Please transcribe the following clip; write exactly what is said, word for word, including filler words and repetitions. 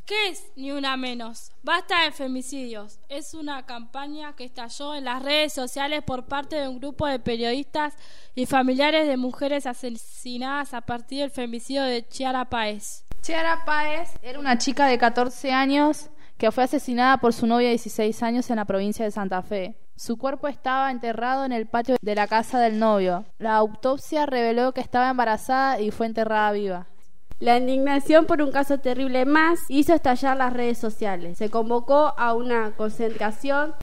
¿Qué es Ni Una Menos? Basta de femicidios. Es una campaña que estalló en las redes sociales por parte de un grupo de periodistas y familiares de mujeres asesinadas a partir del femicidio de Chiara Páez. Chiara Páez era una chica de catorce años que fue asesinada por su novia de dieciséis años en la provincia de Santa Fe. Su cuerpo estaba enterrado en el patio de la casa del novio. La autopsia reveló que estaba embarazada y fue enterrada viva. La indignación por un caso terrible más hizo estallar las redes sociales. Se convocó a una concentración